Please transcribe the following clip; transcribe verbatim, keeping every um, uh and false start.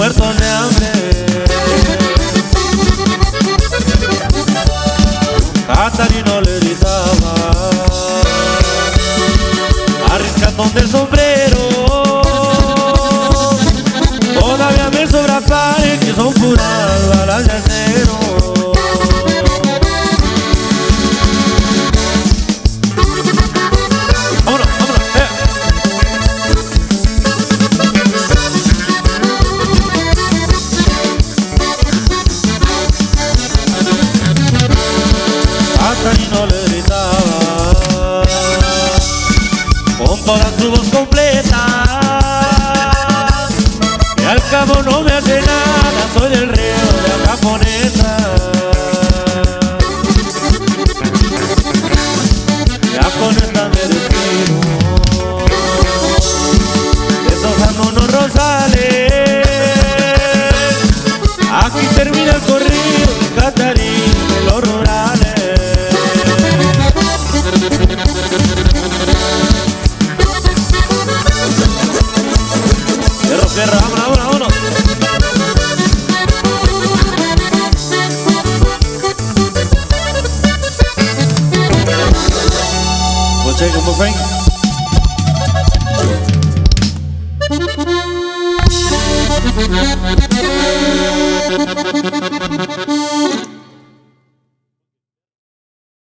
muertos de hambre. Catarino le gritaba, arriscando del sombrero. Todavía me sobra pares que son puras balas de acero. Vámonos, vámonos, eh. Catarino le gritaba con toda su voz completa, y al cabo no me hace nada, soy del río de la Caponeta. Ya con esta me despido, deshojando unos rosales. Aquí termina el corrido de Catarino de los rurales. Cierro, cierro, vámonos, vámonos, vámonos. We'll take it, my friend.